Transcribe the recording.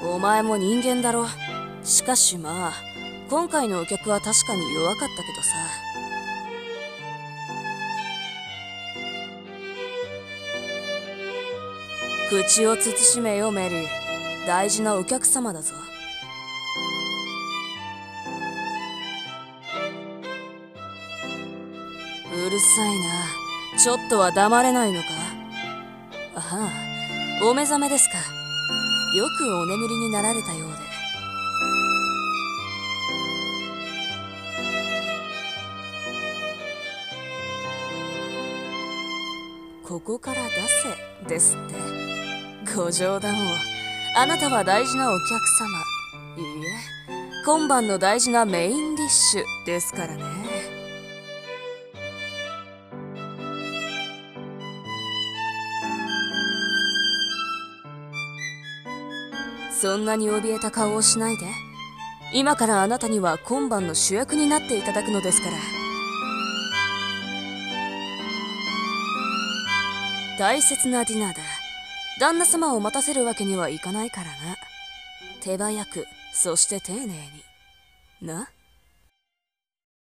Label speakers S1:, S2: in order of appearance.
S1: お前も人間だろ。しかしまあ今回のお客は確かに弱かったけどさ。口を慎めよメリー。大事なお客様だぞ。うるさいな。ちょっとは黙れないのか。ああ、お目覚めですか。よくお眠りになられたようで。ここから出せですって。ご冗談を。あなたは大事なお客様、いいえ今晩の大事なメインディッシュですからね。そんなに怯えた顔をしないで。今からあなたには今晩の主役になっていただくのですから。大切なディナーだ。旦那様を待たせるわけにはいかないからな。手早く、そして丁寧にな。